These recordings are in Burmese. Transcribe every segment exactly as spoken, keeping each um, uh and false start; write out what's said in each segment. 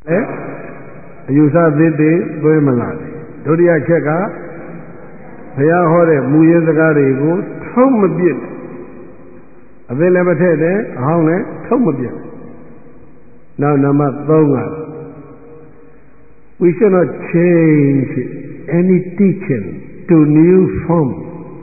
Eh? You saw the day, Burmala. Doria Cheka, Paya Hore, Muya Zagari, Tom a bit. Available there, Hone, Tom a bit. Now, Nama Donga. We shall not change any teaching to new form.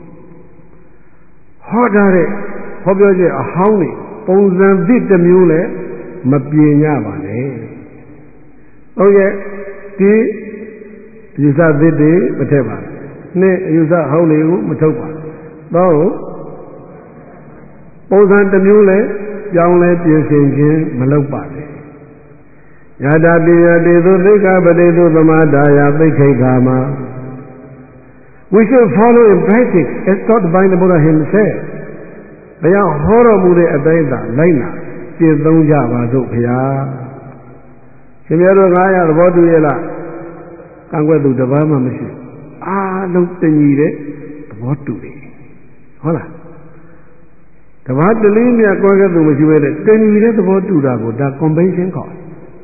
Hodare, Hobbit, a honey, Ponzan bit the mule, Mapiana. Oh, yeah, tea, you saw the day, whatever. Nay, you saw how you, Matopa. No, Ponzan the mule, young lady, you Malopa. Yada be a day to think of a day to the Madaya, the Kagama. We should follow in practice as taught by the Buddha himself. They are horrible at the Lina, is don't Java Zopia. Simero Gaya, the Boduela, and whether the Bama machine. Ah, look the need what to be. Hola. The what the linear Goga to which you made it, then you read about to that convention call.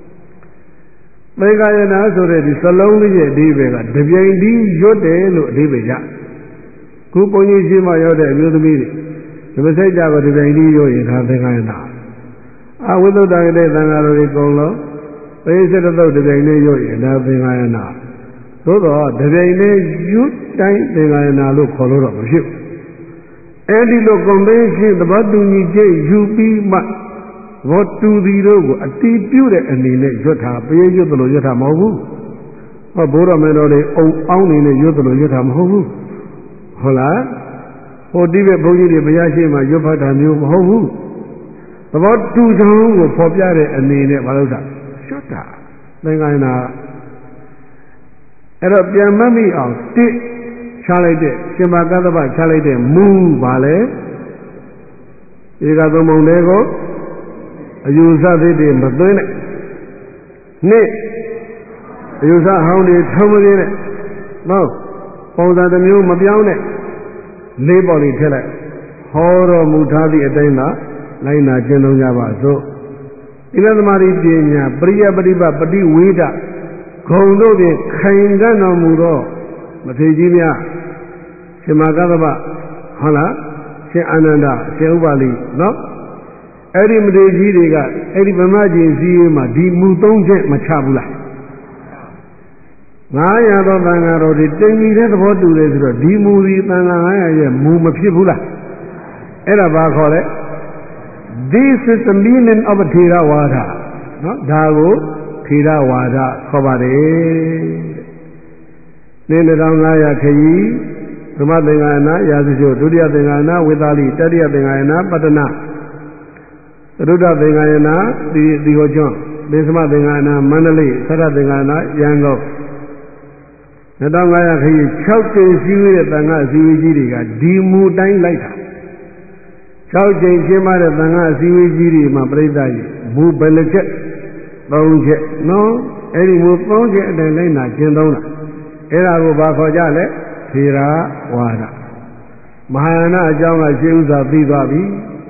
Megayana already so lonely a divega, the V I D, Yote, Divija. Kuponi Jima Yoda, you the meeting. The message of the V I D, you in Havana. I will not die than I already go low. They said about the V I D, you in Havana. So the V I D, you time, then I look color of a ship. Any look convention, the Baduni J, you be much. What to the road, a tea pure and in a Jota, pay you the Lojata Mohu. A Bora Melody, oh, only in a Yoto Jota Mohu. Hola? Oh, Diva Bogi, Bayashima, Yopata, New Mohu. About two songs of Popiare and in a Valota. Shut up. Then I know. Arab Yamami of Tit, Charlie, Shimakadaba, Charlie, Moo, Vale. You got the Mondego. You saw the day, but doing it. Nay, you saw how they tumble in it. No, for that the new Mabione. Labor tell it. Horror Mutadi Adena, Lina General Java. So, in other Maridina, Bria Badiba, Badi Wida, Kondo de Kaingana Muro, Matejimia, Shimagadaba, Hala, She Ananda, She Ubali, no? Every Madejiriga, every Mamaji Zima, the Mutonje Machabula. Naya Bangaro, the Demi, what do they do? The movie Tangaya, Muma Pibula. Eraba call it. This is the meaning of a Tirawada. Not Dago, Tirawada, Kobade. Nenadangaya Kayi, Ramadangana, Yazio, Dudia Dangana, with Ali, Tadia Dangana, Patana. Ruda Dengana, the the Ojon, Bisma Dengana, Manali, Sara Dengana, Yango. Nadangaya, he choked in Siwi Tanga, Siwi Jiriga, Dimu Dine later. Choked in Shima Tanga, Siwi Jiri, my brother, Mu Belajet, Bonjet, no, any move Bonjet and Lena, Jendona. Era Bako Jale, Tira Wada. Mahana Jama Jusa Vivavi,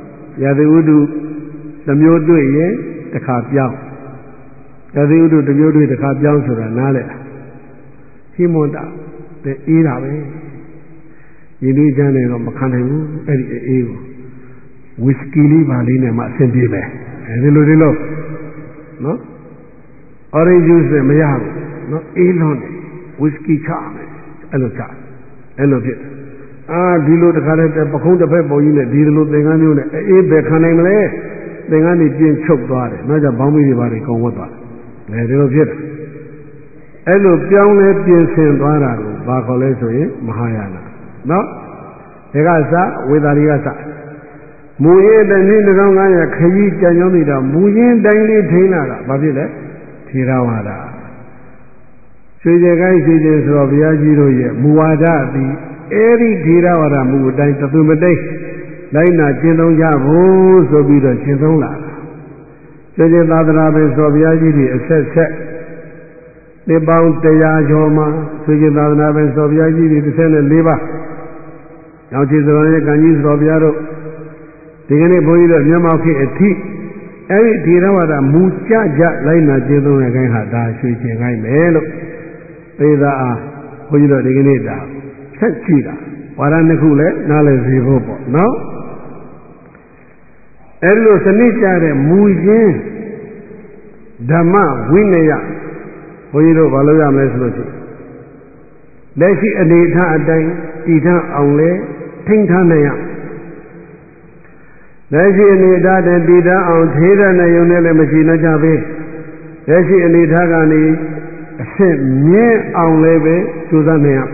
Yadu. The mule do it, the car young. As you do the mule do the car young to the Nale. He monta, the eat away. You need Janet on Macanahu, Eddie Eagle. Whiskey Valina Masendibe. And the Ludilo. No? Orange juice, the Mayam. No, Elon. Whiskey charm. Hello, char. Hello, dear. Ah, Dilo the Caleta, Pacunda Peppo in it, Dilo the Ganun, a becaname. Then I need being choked by it, not a bomby body go with that. Let it get it. Hello, young lady, Saint Barago, Bacoleso, Mahayana. No? Egasa with Ariasa. Muye, the Nindanga, Kayi, Janomida, Muye, Daily Tainara, Babile, Tirawada. So the guy says, Robiagiro, Muada, the Eri Tirawada, Muda, Tatumade. Laina Chinong Yabu, so be the Chinonga. Judge Ladrabe, so Viagiri, a set set. They bound the Yajoma, Suji Ladrabe, so Viagiri, the Senate Liva. Now she's the one can use Robiaro. The any boy of Yamaki a tea. အဲဒီဒီရဝါဒမူကြကြလိုက်နာကျင့်သုံးတဲ့ခိုင်းဟာဒါရွှေကျင်ခိုင်းမယ်လို့သေသာအားဘုန်းကြီးတို့ဒီကနေ့ဒါဆက်ကြည့်တာဝါဒနှစ်ခုလည်းနားလည်စေဖို့ပေါ့နော်အဲဒီလိုစနစ်ကြတဲ့မူရင်းဓမ္မဝိနည်းဘုန်းကြီးတို့ဘာလို့ရမလဲဆိုလို့ရှိရင်လက်ရှိအနေအထားအတိုင်းတည်ထားအောင်လဲထိန်းထားနိုင်ရလက်ရှိအနေအထားတည်ထားအောင်ထေရနဲ့ယုံနဲ့လည်းမရှိနှကြပဲလက်ရှိအနေအထားကနေအဆင့်မြင့်အောင်လည်းပဲကြိုးစားနိုင်ရ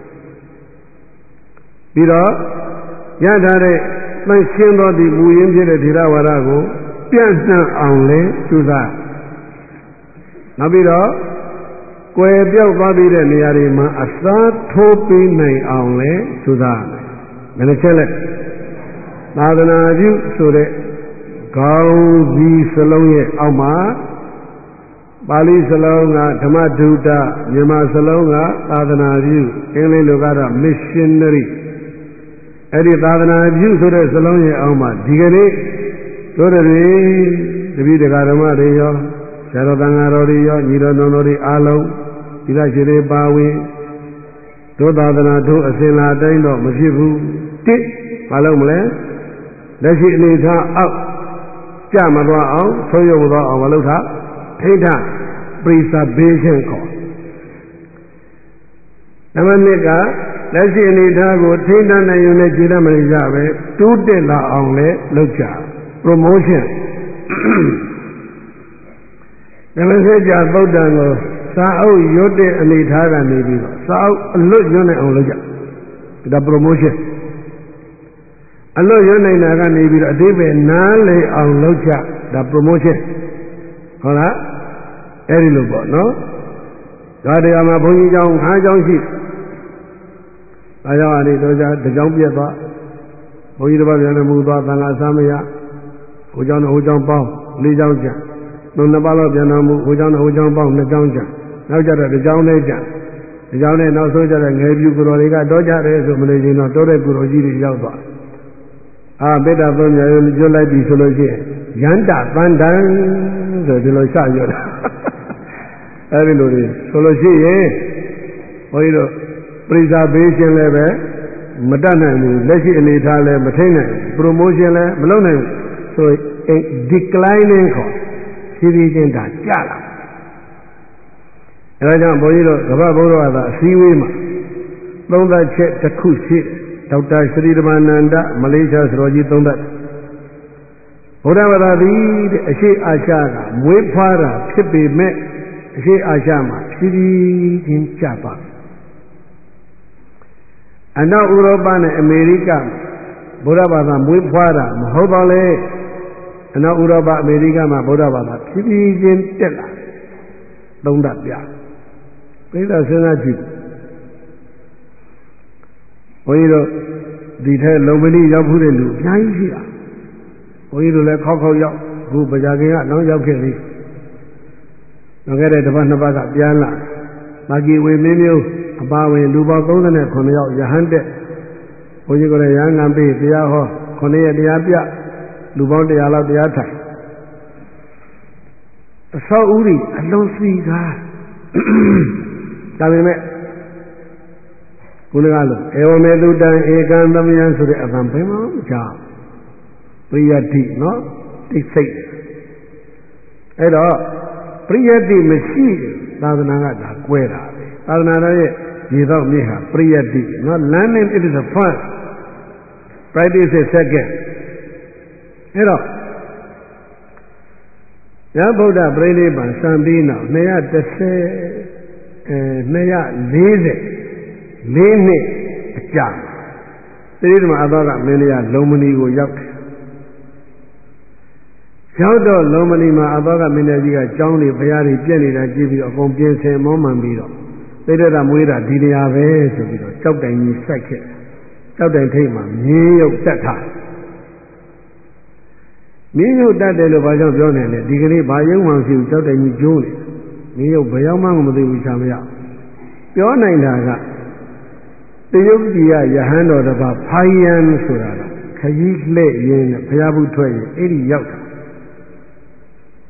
ပြီးတော့ရထားတဲ့သန့်ရှင်းသောဒီမူရင်းဖြစ်တဲ့ထေရဝါဒကိုပြန့်နှံ့အောင်လည်းကြိုးစားနောက်ပြီးတော့ကွယ်ပြောက်သွားပြီးတဲ့နေရာတွေမှာအစားထိုးပေးနိုင်အောင်လည်းကြိုးစားရမယ်။မင်းချက်လက်သာသနာပြုဆိုတဲ့ခေါင်းစည်းစလုံးရဲ့အောက်မှာပါဠိစလုံးကဓမ္မဒုတမြန်မာစလုံးကသာသနာပြုအင်္ဂလိပ်လိုကတော့ missionary အဲ့ဒီသာသနာပြုဆိုတဲ့စလုံးရဲ့အောက်မှာဒီကနေ့တို့တွေတပည့်တရားဓမ္မတွေရောဆရာတော်သံဃာတော်တွေရောညီတော်တော်တွေအားလုံးဒီလားရှိတွေပါဝင်တို့သာသနာတို့အစဉ်လာတိုင်းတော့မဖြစ်ဘူးတစ်မလုပ်မလဲလက်ရှိအနေထားအောက်ကြမသွားအောင်ဆုံးယုံသွားအောင်မလုပ်တာထိဋ္ဌ preservation ခေါ်နံပါတ်နှစ်ကလက်ရှိအနေထားကိုထိန်းထားနိုင်ရုံနဲ့ကြည်တတ်မလို့ရပဲတိုးတက်လာအောင်လဲလုပ်ကြ promotion နံပါတ်ဆယ်ကြသုတ်တံကိုစာအုပ်ရွတ်တဲ့အနေထားကနေပြီးတော့စာအုပ်အလွတ်ရွတ်နိုင်အောင်လုပ်ကြဒါ promotion အလွတ်ရွတ်နိုင်တာကနေပြီးတော့အတိပ္ပယ်နားလည်အောင်လုပ်ကြဒါ promotion ဟုတ်လားအဲ့ဒီလိုပေါ့နော်ဒါတရားမှာဘုန်းကြီးเจ้าငါးเจ้าရှိဒါကြောင့်အရင်တော့ကြာတကြောင်ပြက်သွားဘုန်းကြီးတစ်ပါးပြန်လည်းမူသွားသံဃာစားမရဟိုเจ้าနဲ့ဟိုเจ้าပေါင်းလေးเจ้าကြာနှစ်နှစ်ပါးတော့ပြန်တော်မူဟိုเจ้าနဲ့ဟိုเจ้าပေါင်းနှစ်เจ้าကြာနောက်ကြတော့တကြောင်လေးကြာတကြောင်နဲ့နောက်ဆုံးကြတဲ့ငယ်ပြူကိုတော်တွေကတောကြတယ်ဆိုမလို့ချင်းတော့တောတဲ့ကိုတော်ကြီးတွေရောက်သွားအာပိတ္တသုံးညာရွတ်လိုက်ပြီဆိုလို့ရှိရင်ယန္တသန္တံဆိုဒီလိုစရွတ်တာအဲဒီလိုတွေဆိုလို့ရှိရင်ဘုန်းကြီးတို့ preservation လည်းပဲမတတ်နိုင်ဘူးလက်ရှိအနေထားလည်းမထိန်နိုင် promotion လည်းမလုပ်နိုင်ဘူးဆိုရင် declining ခေါ်ဖြည်းဖြည်းချင်းဒါကျလာအဲဒါကြောင့်ဘုန်းကြီးတို့ကမ္ဘာဘုရားဘာသာအစည်းအဝေးမှာသုံးသပ်ချက်တစ်ခုရှိဒေါက်တာश्रीဓမ္မနန္ဒမလေးရှားစတော်ကြီးသုံးသပ်ဘုရားဘာသာသည်တဲ့အရှိအာရှကမွေးဖွားတာဖြစ်ပေမဲ့အရှိအာရှမှာဖြည်းဖြည်းချင်းကျပါအနောက်ဥရောပနဲ့အမေရိကဘုရားဘာသာမွေးဖွားတာမဟုတ်ပါလေအနောက်ဥရောပအမေရိကမှာဘုရားဘာသာဖြည်းဖြည်းချင်းတက်လာသုံးသပ်ပြပြိဿစဉ်းစားကြည့်ဘုန်းကြီးတို့ဒီထဲလုံမဏိရောက်ဖို့တဲ့လူအများကြီးရှိတာဘုန်းကြီးတို့လည်းခောက်ခောက်ရောက်အခုပညာခင်ကနောက်ရောက်ခဲ့ပြီနောက်ခဲ့တဲ့တစ်ပတ်နှစ်ပတ်ကပြန်လာမာဂီဝေမင်းမျိုးအပါဝင်လူပေါင်းသုံးဆယ်ခုနှစ်ယောက်ယဟန်တက်ဘုန်းကြီးကလည်းရဟန်းငံပေးတရားဟောခုနှစ်ရက်တရားပြလူပေါင်းတရားလောက်တရားထိုင်အဆောက်အဦတွေအလုံးစီကားဒါပေမဲ့ခုနကလို့ဧဝမေတုတံဧကံသမယံဆိုတဲ့အပံဘယ်မှမကြောက်ပရိယတ္တိနော်တိတ်ဆိတ်အဲ့တော့ပရိယတ္တိမရှိသာသနာကဒါကွဲတာပဲသာသနာတော်ရဲ့ရေတော့မြေဟာပရိယတ္တိနော် learning it is the first practice is second အဲ့တော့ရဗုဒ္ဓပြိဋိဘံစံပြီးနောက်နှစ်ရာတစ်ဆယ်အဲနှစ်ရာလေးဆယ်လေးနှစ်အကြာသတိဓမ္မအသောကမင်းလေးကလုံမဏီကိုရောက်တယ်ရောက်တော့လုံမဏီမှာအသောကမင်းလေးကြီးကကျောင်းတွေဘုရားတွေပြည့်နေတာကြည့်ပြီးတော့အကုန်ပြင်ဆင်မောမှန်ပြီးတော့သိတဲ့တာမွေးတာဒီနေရာပဲဆိုပြီးတော့ကြောက်တိုင်ကြီးစိုက်ခဲ့ကြောက်တိုင်ထိပ်မှာမြင်းရုပ်တက်ထားမြင်းရုပ်တက်တယ်လို့ဘာကြောင့်ပြောနေလဲဒီကနေ့ဘာယုံမှမရှိဘူးကြောက်တိုင်ကြီးကျိုးနေမြင်းရုပ်ဘယ်ရောက်မှမသိဘူးရှာမရပြောနိုင်တာကတရုတ်ပြည်ကယဟန်တော်တစ်ပါးဖိုင်ယန်ဆိုတာကခကြီးလှဲ့ရင်းနဲ့ဘုရားဘုထွက်ရင်အဲ့ဒီရောက်တာ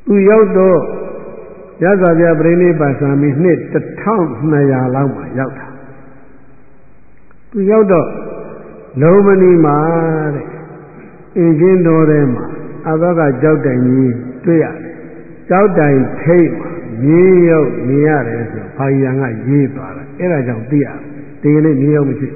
သူရောက်တော့ရသော်ပြပြိဋိပါစံပြီးနှစ်တစ်ထောင်နှစ်ရာလောက်မှရောက်တာသူရောက်တော့လုံးမနီမှာတဲ့အင်းချင်းတော်ထဲမှာအဘကကြောက်တိုင်ကြီးတွေ့ရတယ်ကြောက်တိုင်ထိတ်မှာမြေရောက်နေရတယ်ဆိုဘာကြီးရန်ကရေးသွားတာအဲ့ဒါကြောင့်သိရတယ်ဒီကနေ့မြေရောက်မရှိ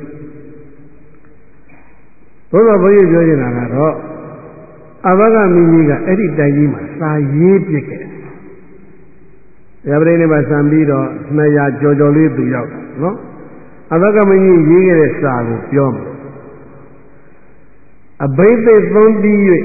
ဘုရားဘုရားပြောနေတာကတော့အဘကမင်းကြီးကအဲ့ဒီတိုင်ကြီးမှာစာရေးပြစ်ခဲ့ရပရိနိဗ္ဗာန်ဆံပြီးတော့နှစ်ရာကြော်ကြော်လေးသူရောက်တာနော်အဘကမင်းကြီးရေးခဲ့တဲ့စာကိုပြောမှာအဘိဓိသုံးပြီး၍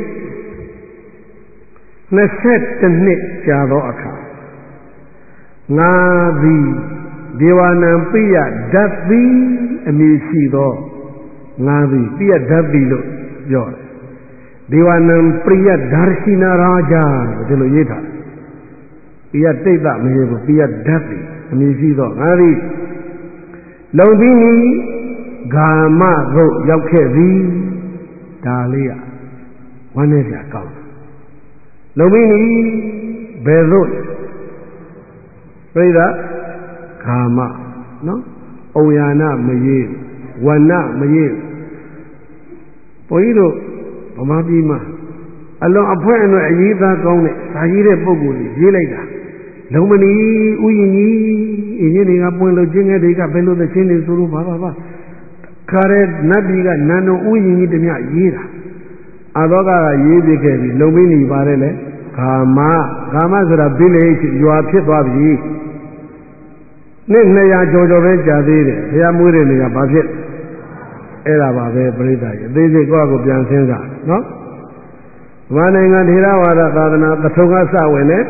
နှစ်ဆက်တစ်နှစ်ကြာသောအခါငါသည်ဒေဝနံပိယဓာတ်သည်အမည်ရှိသောငါသည်ပိယဓာတ်သည်လို့ပြောတယ်ဒေဝနံပရိယဒါရရှိနာရာဇာဒီလိုရေးထားပိယတိတ်တမရေးဘူးပိယဓာတ်သည်အမည်ရှိသောငါသည်လုံပြီးနီဂါမသို့ရောက်ခဲ့သည်ဒါလေးကဝမ်းနေကြကောင်းလုံပြီးနီဘယ်သို့ပြိဿဂါမနော်ဩယာနမရေးဝဏမရေးဘုန်းကြီးတို့ဗမာပြည်မှာအလွန်အဖွဲအနှဲ့အရေးသားကောင်းတဲ့ဇာကြီးတဲ့ပုဂ္ဂိုလ်ကြီးရေးလိုက်တာလုံမနီဥယျင်ကြီးအင်းကြီးတွေကပွင့်လို့ကျင်းငယ်တွေကဘယ်လိုသချင်းတွေဆိုလို့ပါပါပါခါရဲနတ်ပြည်ကနန္ဒဥယျင်ကြီးတမျှရေးတာအဘောကကရေးပြခဲ့ပြီလုံမင်းနေပါတယ်လေဂါမဂါမဆိုတာဘိလေရွာဖြစ်သွားပြီနှစ်နှစ်ရာကျော်ကျော်ပဲကြာသေးတယ်ဘုရားမွေးတဲ့နေရာဘာဖြစ်အဲ့ဒါပါပဲပြိဿကြီးအသေးစိတ်ကိုယ့်ကိုပြန်စဉ်းစားနော်ဗမာနိုင်ငံထေရဝါဒသာသနာပထုံကစဝင်တယ်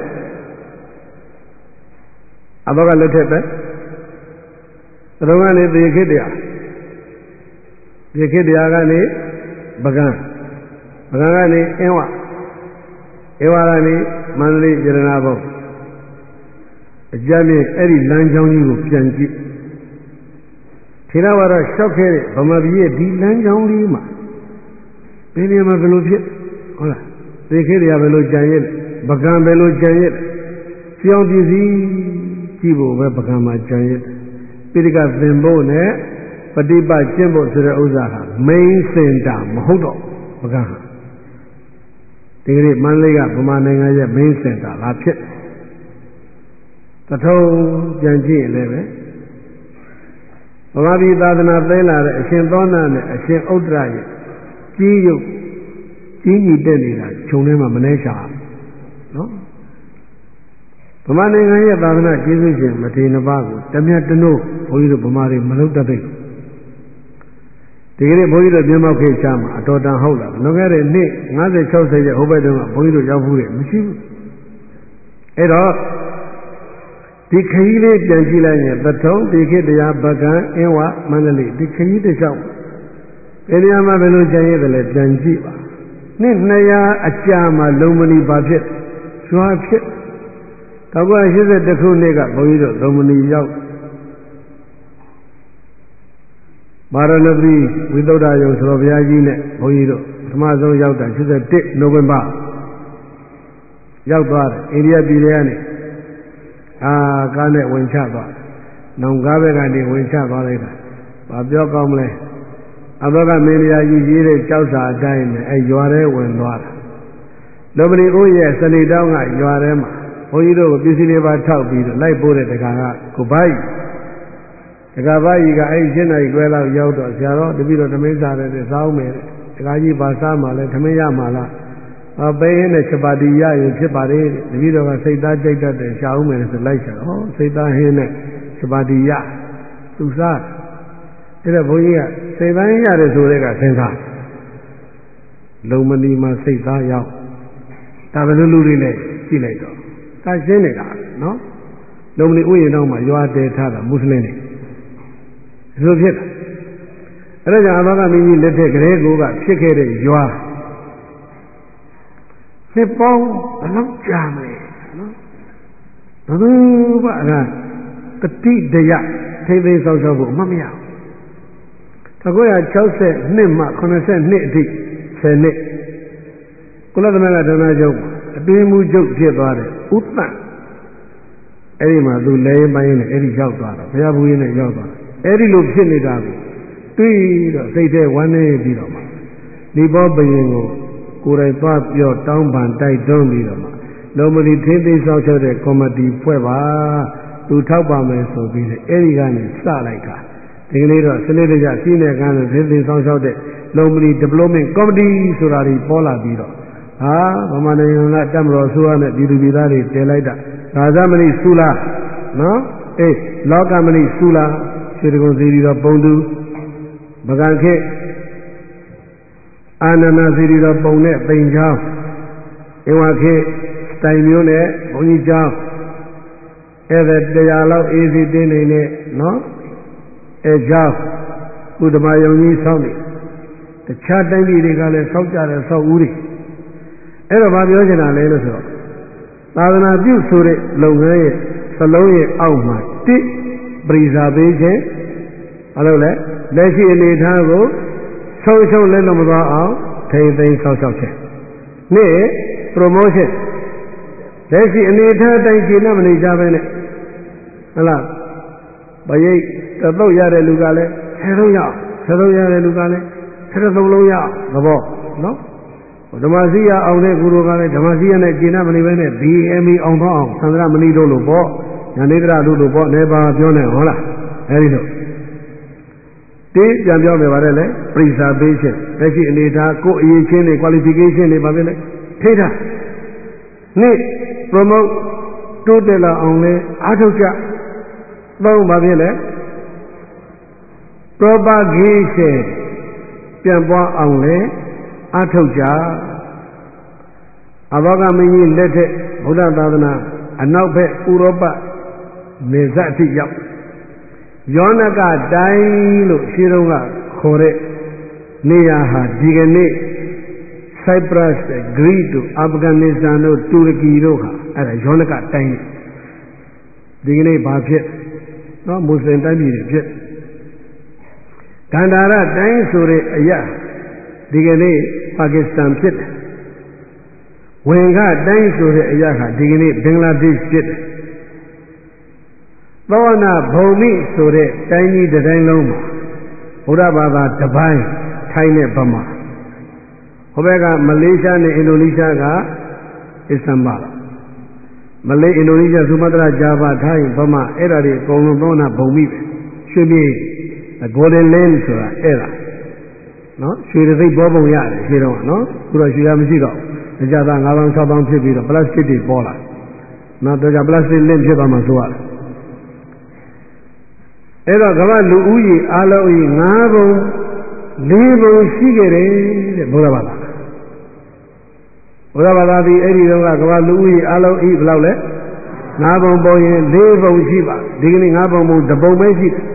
အဘောကလက်ထက်ပဲပထုံကနေသေခိတ္တရာသေခိတ္တရာကနေပကံပကံကနေအင်းဝဧဝါကနေမန္တလေးရတနာဘုံအကြမ်းနဲ့အဲ့ဒီလမ်းကြောင်းကြီးကိုပြန်ကြည့်ထေရဝါဒလျှောက်ခဲ့တဲ့ဗမာပြည်ရဲ့ဒီလမ်းကြောင်းလေးမှာဘယ်နေရာမှာဘယ်လိုဖြစ်ဟုတ်လားသေခေတ္တရာဘယ်လိုကြံရစ်ပကံဘယ်လိုကြံရစ်ကြောင်ပစ္စည်းကြည့်ဖို့ပဲပကံမှာကြံရစ်ပိဋကသင်ဖို့နဲ့ပฏิပတ်ကျင့်ဖို့ဆိုတဲ့ဥစ္စာဟာ main center မဟုတ်တော့ပကံဟာဒီကနေ့မန္တလေးကဗမာနိုင်ငံရဲ့ main center လာဖြစ်တထုံပြန်ကြည့်ရင်လည်းပဲဗမာပြည်သာသနာသိလာတဲ့အရှင်သောနာနဲ့အရှင်ဥဒ္ဒရာရဲ့ကြီးရုပ်ကြီးညီတက်နေတာခြုံထဲမှာမနှဲရှာနော်ဗမာနိုင်ငံရဲ့သာသနာကျေးဇူးရှင်မထေရပါးကိုတမျက်တနို့ဘုန်းကြီးတို့ဗမာတွေမလုပ်တတ်သိဒီကနေ့ဘုန်းကြီးတို့မြန်မာခေတ်ချာမှာအတော်တန်ဟုတ်လားလွန်ခဲ့တဲ့နှစ်၅၀ ၆၀ရဲ့ဟိုဘက်တုန်းကဘုန်းကြီးတို့ရောက်ဘူးတယ်မရှိဘူးအဲ့တော့ဒီခရီးလေးပြန်ကြည့်လိုက်ရင်ပထုံဒီခေတ်တရားပကံအင်းဝမန္တလေးဒီခရီးတစ်လျှောက်ဒီနေရာမှာဘယ်လိုကြံရည်တယ်လဲပြန်ကြည့်ပါနှစ်နှစ်ရာအကြာမှာလုံမဏီပါဖြစ်ရွာဖြစ်၁၉၈၁ခုနှစ်ကဘုန်းကြီးတို့လုံမဏီရောက်မာရဏသီဝိသုဒ္ဓယုံဆိုတော်ဘုရားကြီးနဲ့ဘုန်းကြီးတို့ပထမဆုံးရောက်တာ၈၁နိုဝင်ဘာရောက်သွားတယ်အိန္ဒိယပြည်ထဲကနေအာကားနဲ့ဝင်ချသွားနောင်ကားဘက်ကနေဝင်ချသွားလိုက်တာဘာပြောကောင်းမလဲအဘကမင်းတရားကြီးရေးတဲ့ကြောက်စာအတိုင်းနဲ့အဲရွာထဲဝင်သွားတာလောပလီဦးရဲ့စနေတောင်းကရွာထဲမှာဘုန်းကြီးတို့ကိုပစ္စည်းလေးပါထောက်ပြီးတော့လိုက်ပို့တဲ့တကာကကိုပိုက်တကာပိုက်ကြီးကအဲ့ဒီရှင်းနိုင်ကျွဲလောက်ရောက်တော့ဆရာတော်တပည့်တော်သမင်းစားတယ်စားအောင်မယ်တကာကြီးပါစားမှလဲသမင်းရမှလားအပေးရင်းနဲ့ချက်ပါတီရရင်ဖြစ်ပါလေတပည့်တော်ကစိတ်သားကြိတ်တတ်တယ်ရှာအောင်မယ်ဆိုလိုက်ရှာဟောစိတ်သားဟင်းနဲ့ချက်ပါတီရသူစားအဲ့ဒါဘုန်းကြီးကစိတ်သားရတယ်ဆိုတဲ့ကစဉ်းစားလုံမဏီမှာစိတ်သားရောက်ဒါဘယ်လိုလူတွေလဲကြည့်လိုက်တော့ဒါရှင်းနေတာနော်လုံမဏီဥယျာဉ်တော်မှာရွာတဲထားတာမွတ်စလင်တွေဒီလိုဖြစ်တာအဲ့ဒါကြောင့်အဘကမင်းကြီးလက်ထက်ကလေးကိုကဖြစ်ခဲ့တဲ့ရွာနှစ်ပေါင်းဘယ်လောက်ကြာမလဲနော်ဘယ်သူမှကတတိတရထိမ့်သိမ်းဆောင်ရှောက်ဖို့မမရဘူး၁၉၆၂မှ၇၂အထိဆယ်နှစ်ကုလသမဂ္ဂဌာနချုပ်အအတွင်းမှုချုပ်ဖြစ်သွားတဲ့ဥတ္တအဲ့ဒီမှာသူလဲပိုင်းနဲ့အဲ့ဒီရောက်သွားတာဘုရားဘူးရင်းနဲ့ရောက်သွားအဲ့ဒီလိုဖြစ်နေတာကိုတွေ့တော့စိတ်ထဲဝမ်းနေပြီးတော့မှဒီဘောဘယင်ကိုကိုယ်တိုင်သွားပြောတောင်းပန်တိုက်တွန်းပြီးတော့မှလောမလီထင်းသိမ်းဆောင်ချက်တဲ့ကော်မတီဖွဲ့ပါသူထောက်ပါမယ်ဆိုပြီးအဲ့ဒီကနေစလိုက်တာဒီကနေ့တော့စနစ်တကျစီးနေကမ်းနဲ့ထင်းသိမ်းဆောင်ချက်တဲ့လောမလီ development committee ဆိုတာတွေပေါ်လာပြီးတော့ဟာဗမာနိုင်ငံကတမတော်ဆိုရနဲ့ပြည်သူပြည်သားတွေတည်လိုက်တာဂါသမဏိစုလားနော်အေးလောကမဏိစုလားရွှေတကုံစီရီတော်ပုံသူပကံခေအာနန္ဒစီရီတော်ပုံနဲ့ပိန်ချောင်းဧဝခေတိုင်မျိုးနဲ့ဘုန်းကြီးကျောင်းအဲ့ဒါတရားလောက်အေးစီတင်းနေနဲ့နော်အဲကျောင်းကုဓမယုံကြီးဆောင်းနေတခြားတိုင်းပြည်တွေကလည်းဆောက်ကြတယ်ဆောက်ဦးတွေအဲ့တော့ဘာပြောချင်တာလဲလို့ဆိုတော့သာသနာပြုဆိုတဲ့လုပ်ငန်းရဲ့စလုံးရဲ့အောက်မှာတိပရိစာပေးခြင်းဘာလို့လဲလက်ရှိအနေအထားကိုဆုံးရှုံးလက်လုံးမသွားအောင်ထိမ့်သိမ်းဆောက်ရှောက်ခြင်းနေ့ promotion လက်ရှိအနေအထားတိုင်းရှင်းမနေကြပဲနဲ့ဟလားဗရိတ်တသုတ်ရတဲ့လူကလည်းဆယ်လုံးရအောင်ဆယ်လုံးရတဲ့လူကလည်းဆယ်သုံးလုံးရအောင်သဘောနော်ဓမ္မစီရအောင်တဲ့ကုသိုလ်ကလည်းဓမ္မစီရနဲ့ကျင့်မနေပဲနဲ့ ဘီ အမ် အီ အောင်တော့အောင်သံဃာမဏိတို့လို့ပေါ့ညာနေတရတို့လို့ပေါ့နေပါပြောနေဟုတ်လားအဲဒီလိုတေးပြန်ပြောပြပါတယ်လေပရိစာပေးခြင်းလက်ရှိအနေထားကိုယ်အရေးချင်းတွေ qualification တွေပါပဲလေထိထားနေ့ promote တိုးတက်လာအောင်လဲအားထုတ်ကြသုံးပါပဲလေ propagation ပြန်ပွားအောင်လဲအားထုတ်ကြအဘောဂမင်းကြီးလက်ထက်ဗုဒ္ဓသာသနာအနောက်ဘက်ဥရောပနေဇတ်အထိရောက်ယောနကတိုင်းလို့ရှင်းတော့ကခေါ်တဲ့နေရာဟာဒီကနေ့ Cyprus, Greece တို့ Afghanistan တို့တူရကီတို့ဟာအဲ့ဒါယောနကတိုင်းဒီကနေ့ဘာဖြစ်နော်မွတ်စလင်တိုင်းပြည်တွေဖြစ်ကန္တာရတိုင်းဆိုတဲ့အရာဒီကနေ့ပါကစ္စတန်ဖြစ်တယ်ဝင်ကတိုင်းဆိုတဲ့အရာဟာဒီကနေ့ဘင်္ဂလားဒေ့ရှ်ဖြစ်တယ်သောနာဘုံမိဆိုတဲ့တိုင်းကြီးတစ်တိုင်းလုံးမှာဘုရားဘာသာတစ်ပိုင်းထိုင်းနဲ့ဗမာဟိုဘက်ကမလေးရှားနဲ့အင်ဒိုနီးရှားကအစ္စတန်ဘူလ်မလေးအင်ဒိုနီးရှားသုမတရဂျာဗာထိုင်းဗမာအဲ့ဒါတွေအကုန်လုံးသောနာဘုံမိပဲရွှေပြည် Golden Land ဆိုတာအဲ့ဒါနော်ရွှေတသိပ်ဘောပုံရတယ်ရှင်းတော့နော်ခုတော့ရွှေရမရှိတော့ဘူးကြာသားငါးပေါင်း၆ပေါင်းဖြစ်ပြီးတော့ပလတ်စတစ်တွေပေါ်လာနော်တော့ကြပလတ်စတစ်လင့်ဖြစ်သွားမှဆိုရတယ်အဲ့တော့ကမ္ဘာလူဦးရေအားလုံးဤငါးပုံလေးပုံရှိခဲ့တယ်တဲ့ဘုရားဘာသာဘုရားဘာသာဒီအဲ့ဒီတော့ကကမ္ဘာလူဦးရေအားလုံးဤဘယ်လောက်လဲငါးပုံပေါ်ရင်လေးပုံရှိပါဒီကနေ့ငါးပုံပုံတစ်ပုံပဲရှိတယ်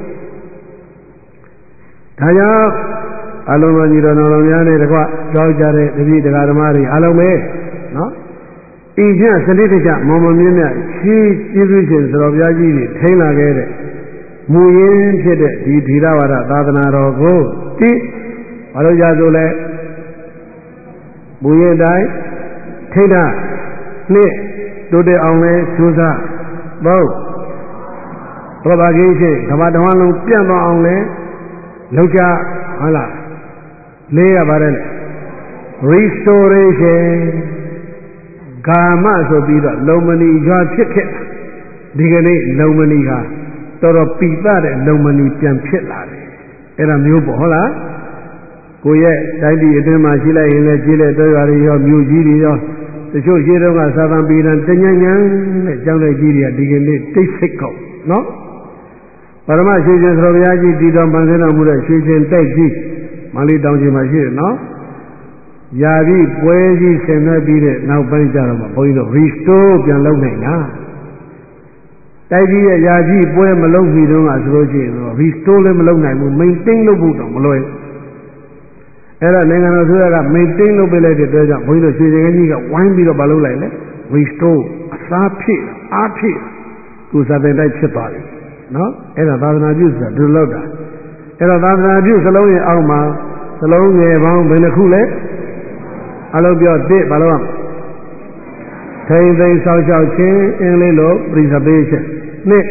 ဒါကြောင့်အလုံးစုံညီတော်တော်များနဲ့တကွကြောက်ကြတဲ့တပည့်တရားဓမ္မတွေအလုံးပဲနော်ဤကျစနစ်တကျမောင်မမြင့်မြတ်ရှိကျေးဇူးရှင်သတော်ဘုရားကြီးတွေထိန်းလာခဲ့တဲ့မူရင်းဖြစ်တဲ့ဒီဓိရဝါဒသာသနာတော်ကိုတိဘာလို့ကြဆိုလဲမူရင်းတိုင်းထိန်းတာနှစ်တိုးတက်အောင်လဲကြိုးစားသုံးဘောဘာကြီးရှိဓမ္မတော်လုံးပြန့်သွားအောင်လဲလောက်ကြဟုတ်လားလေးရပါတယ် restoration ကာမဆိုပြီးတော့လုံမဏီရွာဖြစ်ခဲ့ဒီကနေ့လုံမဏီဟာတော်တော်ပိသတဲ့လုံမဏီပြန်ဖြစ်လာတယ်အဲ့ဒါမျိုးပေါ့ဟုတ်လားကိုရဲ့တိုင်းပြည်အတွင်းမှာရှိလိုက်ရင်လည်းကြီးလက်တော်ရွာတွေရောမြို့ကြီးတွေရောတချို့ရှိတော့ကသာသံပေတံတញ្ញញ្ញံတဲ့ကျောင်းတဲ့ကြီးတွေကဒီကနေ့တိတ်ဆိတ်ကုန်နော်ပရမရွှေရှင်သတော်ဘုရားကြီးတည်တော်ပန်ဆင်းတော်မူတဲ့ရွှေရှင်တိုက်ကြီးမန္တလေးတောင်ကြီးမှာရှိတယ်နော်ယာပြီးပွဲကြီးဆင်နွှဲပြီးတဲ့နောက်ပိုင်းကျတော့မှဘုန်းကြီးတို့ restore ပြန်လုပ်နိုင်လားတိုက်ကြီးရဲ့ယာကြီးပွဲမလုပ်ပြီးတော့ကဆိုလို့ရှိရင်တော့ restore လည်းမလုပ်နိုင်ဘူး maintain လုပ်ဖို့တော့မလွယ်အဲ့ဒါနိုင်ငံတော်ဆိုရက maintain လုပ်ပေးလိုက်တဲ့အတွက်ကြောင့်ဘုန်းကြီးတို့ရွှေရှင်ကြီးကဝိုင်းပြီးတော့မလုပ်လိုက်လေ restore အစားဖြစ်အားဖြစ်သူစာသင်တိုက်ဖြစ်သွားပြီနော်အဲ့ဒါသာသနာပြုဆိုတာဒီလိုလောက်တာအဲ့တော့သာသနာပြုစလုံးရဲ့အောက်မှာစလုံးငယ်ပေါင်းဘယ်နှခုလဲအလုံးပြောတစ်ဘာလို့ထိန်သိမ်းဆောက်ရှောက်ခြင်းအင်္ဂလိပ်လို preservation နှစ်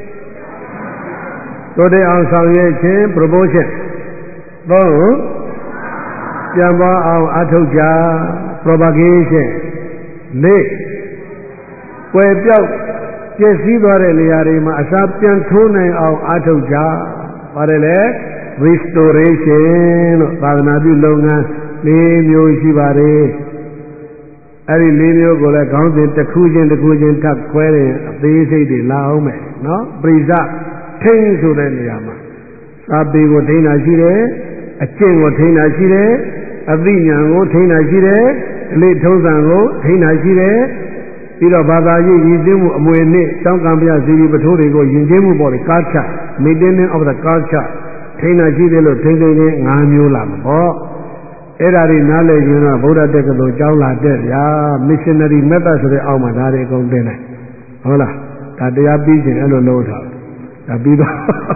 တိုးတက်အောင်ဆောင်ရွက်ခြင်း promotion သုံးပြန်ပွားအောင်အထောက်ကြ propagation လေးကွယ်ပြောက်ပြည့်စည်သွားတဲ့နေရာတွေမှာအစားပြန်ထိုးနိုင်အောင်အထောက်ကြပါတယ်လေ restoration လို့သာသနာပြုလုပ်ငန်းလေးမျိုးရှိပါတယ်အဲ့ဒီလေးမျိုးကိုလည်းခေါင်းစဉ်တစ်ခုချင်းတစ်ခုချင်းထပ်ခွဲရင်အသေးစိတ်တွေလာအောင်မယ်နော်ပရိသထိန်းဆိုတဲ့နေရာမှာစာပေကိုထိန်းတာရှိတယ်အကျင့်ကိုထိန်းတာရှိတယ်အသိဉာဏ်ကိုထိန်းတာရှိတယ်အလေးထုံးစံကိုထိန်းတာရှိတယ်ပြီးတော့ဘာသာရေးရည်စင်းမှုအမွေနဲ့တောင်းကံပြစီရီပထိုးတွေကိုယဉ်ကျေးမှုပေါ်လေ culture maintenance of the culture ထိန်းတာရှိတယ်လို့ထိန်းသိမ်းခြင်း၅မျိုးလာမှာပေါ့အဲ့ဒါတွေနားလည်ခြင်းတော့ဗုဒ္ဓတက္ကသိုလ်ကျောင်းလာတဲ့ဗျာ missionary method ဆိုတဲ့အောက်မှာဒါတွေအကုန်သင်တယ်ဟုတ်လားဒါတရားပြီးခြင်းအဲ့လိုလုပ်တာဒါပြီးတော့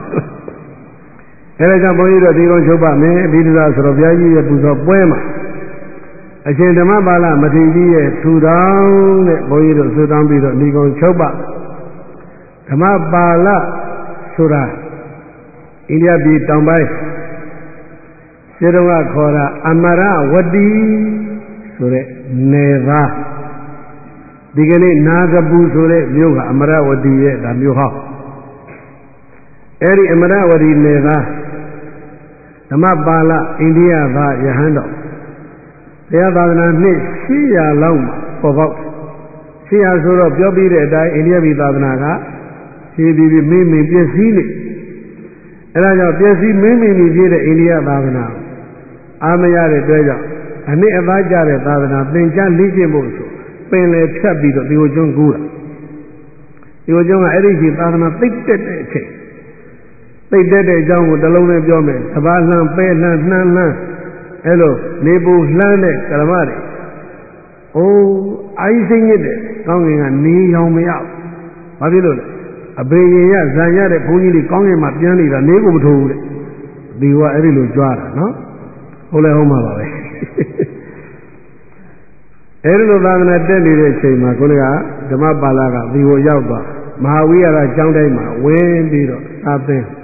အဲ့ဒါကြောင့်ဘုန်းကြီးတို့ဒီကုန်းချုပ်ပါမယ်အဘိဓမ္မာဆိုတော့ဘုရားကြီးရဲ့ပူဇော်ပွဲမှာအရှင်ဓမ္မပါဠမထေရကြီးရဲ့ထူထောင်တဲ့ဘုန်းကြီးတို့ဆုတောင်းပြီးတော့ဒီကုန်းချုပ်ပါဓမ္မပါဠဆိုတာအိန္ဒိယပြည်တောင်ပိုင်းစေတုံးကခေါ်တာအမရဝတီဆိုတဲ့နယ်သားဒီကနေ့နာဂပူဆိုတဲ့မြို့ကအမရဝတီရဲ့ဒါမြို့ဟောင်းအဲ့ဒီအမရဝတီနယ်သားဓမ္မပါဠအိန္ဒိယသားယဟန်တော်တရားသာသနာနှစ်ရှစ်ရာလောက်မှာပေါ်ပေါက်ရှစ်ရာဆိုတော့ပြောပြီးတဲ့အတိုင်းအိန္ဒိယပြည်သာသနာကဖြည်းဖြည်းမင်းမင်းပြည့်စည်နေအဲ့ဒါကြောင့်ပြည့်စည်မင်းမင်းကြီးဖြစ်တဲ့အိန္ဒိယသာသနာအာမရတဲ့အတွက်ကြောင့်အနည်းအသားကြတဲ့သာသနာသင်ကြားလေ့ကျင့်ဖို့ဆိုပင်လေဖြတ်ပြီးတော့ဒီကိုကျွန်းကူးတာဒီကိုကျွန်းကအဲ့ဒီကြီးသာသနာသိပ်တက်တဲ့အချိန်သိပ်တက်တဲ့အကြောင်းကိုတလုံးနဲ့ပြောမယ်သဘာလှမ်းပဲလှမ်းနှမ်းလှမ်းအဲ့လိုနေပူလှမ်းတဲ့ကရမတွေအိုးအာယိစိတ်ညစ်တဲ့ကောင်းကင်ကနေရောင်မရဘူးဘာဖြစ်လို့လဲအဘေရင်ရဇံရတဲ့ဘုန်းကြီးတွေကောင်းကင်မှာပြန်နေတာနေကိုမထိုးဘူးတဲ့ဒီကအဲ့ဒီလိုကြွားတာနော်ဟုတ်လဲဟုတ်မှာပါပဲအဲ့ဒီလိုသာသနာတက်နေတဲ့အချိန်မှာကိုယ်ကဓမ္မပါဠကဒီကိုရောက်သွားမဟာဝိရကကျောင်းတိုင်းမှာဝင်ပြီးတော့သာသင်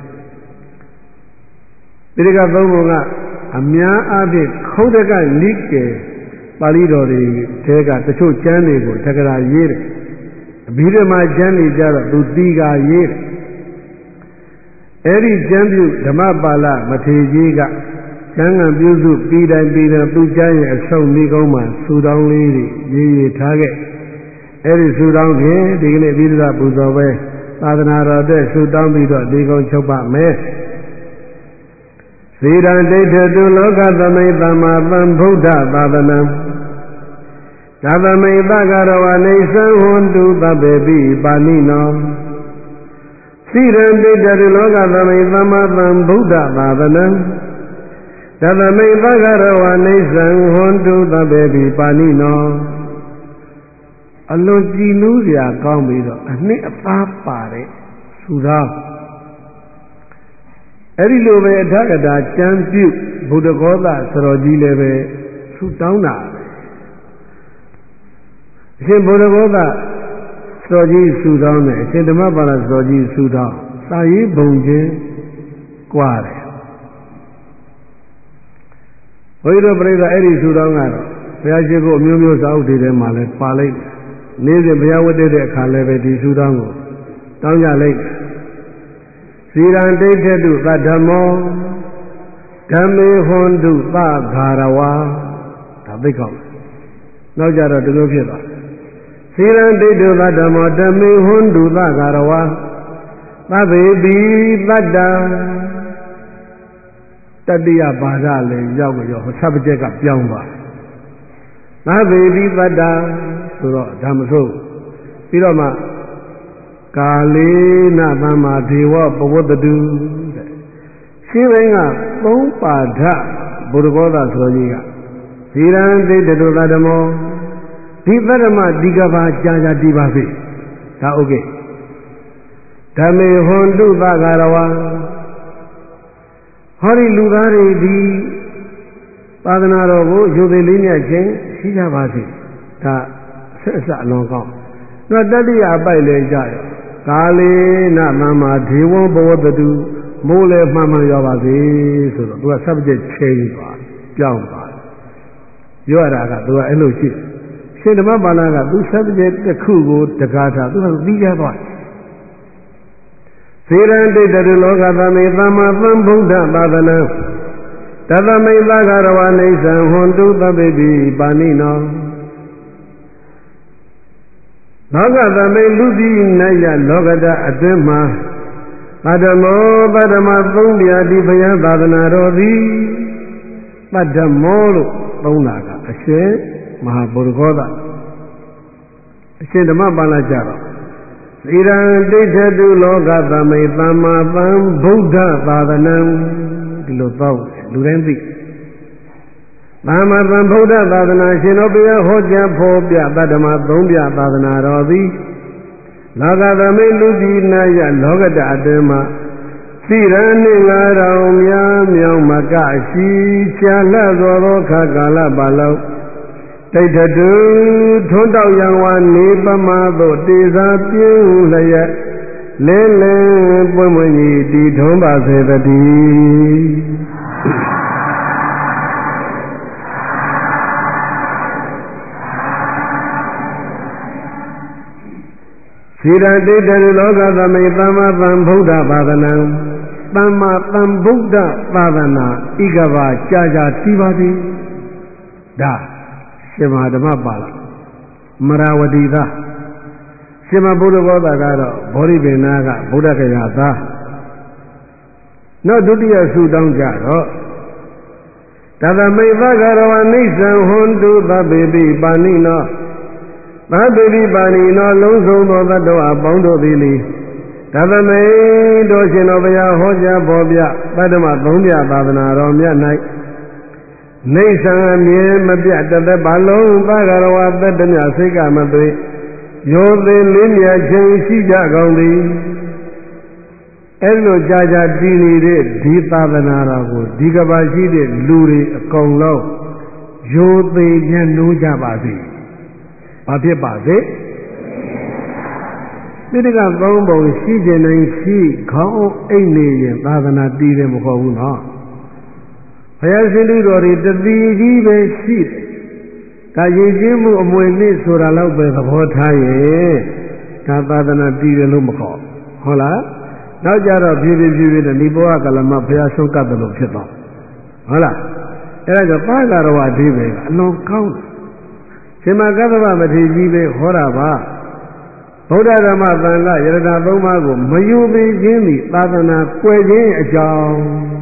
ဒီကသုံးပုံကအများအားဖြင့်ခုတ်တကနိကေပါဠိတော်တွေတဲကတချို့ကျမ်းတွေကိုတက္ကရာရေးတယ်အဘိဓမ္မာကျမ်းတွေကြတော့သူတီကာရေးတယ်အဲ့ဒီကျမ်းပြုဓမ္မပါဠမထေရကြီးကကျမ်းဂန်ပြုစုပြီးတိုင်းပြီးတိုင်းသူကျမ်းရဲ့အဆုံးမိကုန်းမှာဆူတောင်းလေးတွေရေးရေးထားခဲ့အဲ့ဒီဆူတောင်းခြင်းဒီကနေ့အဘိဓမ္မာပူဇော်ပွဲသာသနာတော်အတွက်ဆူတောင်းပြီးတော့ဒီကုန်းချုပ်ပါမယ်သီရံဒိဋ္ဌတုလောကသမိသမ္မာသံဗုဒ္ဓသာသနံသာသမိသကရဝနေသံဟွန်တုသဗ္ဗေပိပါဏိနောသီရံဒိဋ္ဌတုလောကသမိသမ္မာသံဗုဒ္ဓသာသနံသာသမိသကရဝနေသံဟွန်တုသဗ္ဗေပိပါဏိနောအလွန်ကြည်နူးစရာကောင်းပြီးတော့အနှစ်အသားပါတဲ့သုသောအဲ့ဒီလိုပဲအထကတာကျမ်းပြုဘုဒ္ဓဂောသစတော်ကြီးလည်းပဲဆုတောင်းတာအရှင်ဘုဒ္ဓဂောသစတော်ကြီးဆုတောင်းတယ်အရှင်ဓမ္မပါဠစတော်ကြီးဆုတောင်းစာရေးပုံချင်းကြွားတယ်ဘုရားတို့ပြိဿအဲ့ဒီဆုတောင်းကတော့ဘုရားရှိခိုးအမျိုးမျိုးစာအုပ်တွေထဲမှာလည်းပါလိုက်နေ့စဉ်ဘုရားဝတ်တဲ့အခါလည်းပဲဒီဆုတောင်းကိုတောင်းကြလိုက်သီရံဒိဋ္ဌတုသဓမ္မောဓမ္မေဟွန်တုသဂါရဝါဒါသိကောင်းနောက်ကြတော့ဒီလိုဖြစ်သွားသီရံဒိဋ္ဌုသဓမ္မောဓမ္မေဟွန်တုသဂါရဝါသဗ္ဗေပိတတ္တတတိယဘာသာလည်းရောက်ရောဆပ်ပကျက်ကပြောင်းသွားသဗ္ဗေပိတတ္တဆိုတော့ဓမ္မစိုးပြီးတော့မှကာလေနသမ္မာဒေဝပဝတ္တုတဲ့ရှင်းပိုင်းကသုံးပါဒဘုရားဂောသဆိုကြီးကသီရံဒိဋ္ဌတုသဓမ္မောဒီသဓမ္မဒီကဘာကြာကြာတည်ပါစေဒါโอเคဓမ္မေဟွန်တုသဂါရဝါဟောဒီလူသားတွေဒီသာသနာတော်ကိုယူသေးလေးမြတ်ခြင်းရှိကြပါစေဒါစိဆက်စလုံးကောင်းတော့တတိယပိုက်လေကြရကာလေနသမ္မာဒေဝံဘဝတတုမိုးလေမှန်မှန်ရောပါစေဆိုတော့သူက subject change သွားပြောင်းသွားပြောရတာကသူကအဲ့လိုရှိရှင်ဓမ္မပါဠိကသူ subject တစ်ခုကိုတကားထားသူကသိကြသွားစေရန်တိတ္တလောကသမေသမ္မာသမ္ဗုဒ္ဓသာသနာတသမိသဂရဝနေသံဟွန်တုသဗ္ဗေပိပါဏိနောလောကသမိလူတိနယလောကတအတွင်းမှာပတ္တမောပတ္တမသုံးပြတိဘယသာသနာတော်သည်ပတ္တမောလို့သုံးတာကအရှင်မဟာဗုဒ္ဓဂောသအရှင်ဓမ္မပါဠိကြတော့သီရံဒိဋ္ဌတုလောကသမိသမ္မာသမ္ဗုဒ္ဓသာသနံဒီလိုတော့လူတိုင်းသိသမ္မာသမ္ဗုဒ္ဓသာသနာရှင်တော်ဘုရားဟောကြားဖော်ပြတတ္တမသုံးပြသာသနာတော်သည်လောကသမိလူပြည်နာယလောကတအတွင်းမှာသီရံနှင့်ငါတော်များမြောင်မကရှိချာလသောသောခါကာလပါလောက်ဒိဋ္ဌတုထွန်းတောက်ရံဝါနေပမသို့တေသာပြင်းလျက်လဲလဲပွင့်ပွင့်ကြီးတည်ထွန်းပါစေတည်းစီရတိတ္တလောကသမိသမ္မာသမ္ဗုဒ္ဓသာသနာသမ္မာသမ္ဗုဒ္ဓသာသနာဤကဘာကြာကြာတည်ပါသည်ဒါရှင်မဓမ္မပါဠိမရာဝတိသာရှင်မဘုဒ္ဓဘောဓကတော့ဘောဓိပင်နာကဗုဒ္ဓဂယာသာနောက်ဒုတိယဆုတောင်းကြတော့တသမိသဂရဝနိစ္စံဟွန်တုသဗ္ဗေပိပါဏိနောသဗ္ဗေပိပါဏိနောလုံးစုံသောသတ္တဝါပေါင်းတို့သည်လေတသမိတို့ရှင်တော်ဘုရားဟောကြားပေါ်ပြပတ္တမသုံးပြသာသနာတော်မြတ်၌နေဆံအမြဲမပြတ်တသက်ပါလုံးသဂရဝတ္တမြစိတ်ကမသွေယောသေးလေးမြတ်ခြင်းရှိကြကုန်သည်အဲ့လိုကြာကြာတည်နေတဲ့ဒီသာသနာတော်ကိုဒီကဘာရှိတဲ့လူတွေအကုန်လုံးယောသေးညှဉ်းနိုးကြပါစေဘာဖြစ်ပါစေမိတ္တကသုံးပုံရှိခြင်းတိုင်းရှိခေါင်းအိတ်နေရင်သာသနာတည်တယ်မဟုတ်ဘူးနော်ဘုရားရှင်လူတော်တွေတတိကြီးပဲရှိတယ်ဒါရည်ချင်းမှုအမွေနှစ်ဆိုတာတော့ပဲသဘောထားရဲ့ဒါသာသနာတည်တယ်လို့မခေါ်ဟုတ်လားနောက်ကြတော့ဖြည်းဖြည်းဖြည်းဖြည်းနဲ့ဒီဘောကလမဘုရားဆုံးကပ်တယ်လို့ဖြစ်သွားဟုတ်လားအဲ့ဒါကြောင့်ပါဃာရဝအဓိပ္ပာယ်ကအလွန်ကောင်းတယ်ရှင်မကသဗ္ဗမထေရကြီးပဲဟောတာပါဗုဒ္ဓဓမ္မသံဃာယရဏသုံးပါးကိုမယူသိခြင်းသည်သာသနာကွယ်ခြင်းအကြောင်း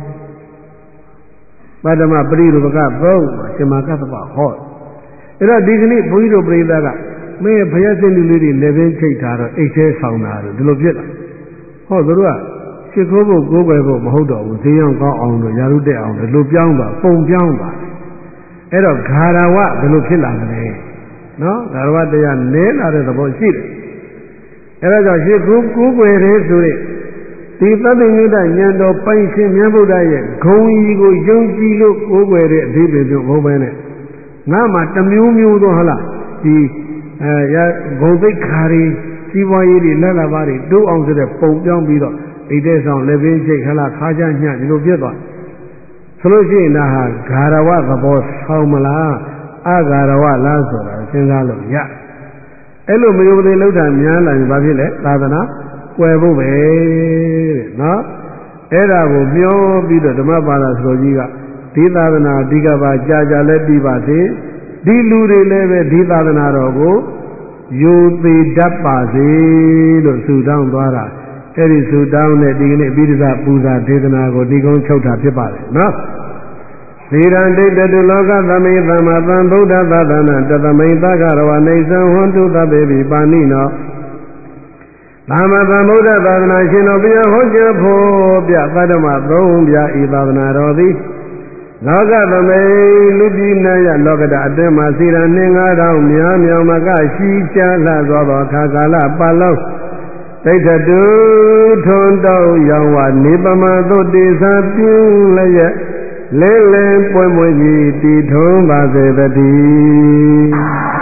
ပထမပရိရူပကသုံးရှင်မကသဗ္ဗဟောအဲ့တော့ဒီကနေ့ဘုန်းကြီးတို့ပြိဿကမင်းဘုရားရှင်လူလေးတွေလည်းပင်ချိတ်ထားတော့အိတ်သေးဆောင်တာတို့ဒီလိုဖြစ်လာဟောသူတို့ကရှ စ်ခိုးဖို့ကိုးကွယ်ဖို့မဟုတ်တော့ဘူးဈေးရောင်းကောင်းအောင်လို့ယာရုတက်အောင်လို့လူပြောင်းသွားပုံပြောင်းသွားအဲ့တော့ဂါရဝဘယ်လိုဖြစ်လာမလဲနော်ဂါရဝတရားနည်းလာတဲ့သဘောရှိတယ်အဲ့ဒါကြောင့်ရှ စ်ခိုးကိုးကွယ်တယ်ဆိုတဲ့ဒီသတ္တညုတဉာဏ်တော်ပိုင်ရှင်မြတ်ဗုဒ္ဓရဲ့ဂုံကြီးကိုယုံကြည်လို့ကိုးကွယ်တဲ့အဓိပ္ပာယ်မျိုးဘုံပဲနဲ့ငါမှတမျိုးမျိုးသောဟုတ်လားဒီအဲရဂုံသိက္ခာတွေစီးပွားရေးတွေလက်လာပါတွေတိုးအောင်ဆိုတဲ့ပုံပြောင်းပြီးတော့အိတ်တဲ့ဆောင်လက်ပင်ချိတ်ခလားခါကြညှဒီလိုပြတ်သွားဆိုလို့ရှိရင်ဒါဟာဂါရဝသဘောဆောင်းမလားအဂါရဝလားဆိုတာစဉ်းစားလို့ရအဲ့လိုမယုံသေးလောက်တာများလာရင်ဘာဖြစ်လဲသာသနာကွယ်ဖို့ပဲတဲ့နော်အဲ့ဒါကိုမျောပြီးတော့ဓမ္မပါဠိဆိုကြီးကဒီသာသနာဒီကဘာကြာကြာလဲပြီးပါစေဒီလူတွေလည်းပဲဒီသာသနာတော်ကိုယူသေးတတ်ပါစေလို့ဆုတောင်းသွားတာအဲ့ဒီဆုတောင်းတဲ့ဒီကနေ့အပိဓိကပူဇာဒေသနာကိုဒီကုန်းချုပ်တာဖြစ်ပါတယ်နော်သီရံဒိဋ္ဌတုလောကသမိသမ္မာသမ္ဗုဒ္ဓသာသနာတသမိသဂရဝနေသံဟွန်တုသဗ္ဗေပိပါဏိနောသမ္မာသမ္ဗုဒ္ဓသာသနာရှင်တော်ဘုရားဟောကြားဖို့ပြသတ္တမသုံးပြဤသာသနာတော်သည်လောကသမိလူပြည်နာယလောကတအတွင်းမှာစီရနှင်းငါးတောင်များမြောင်မကရှိချလှသောသောခါကာလပတ်လုံးဒိဋ္ဌတုထွန်းတောက်ရောင်ဝနေပမသုတ်တေသာပြင်းလျက်လဲလဲပွင့်ပွင့်ကြီးတည်ထုံးပါစေတည်း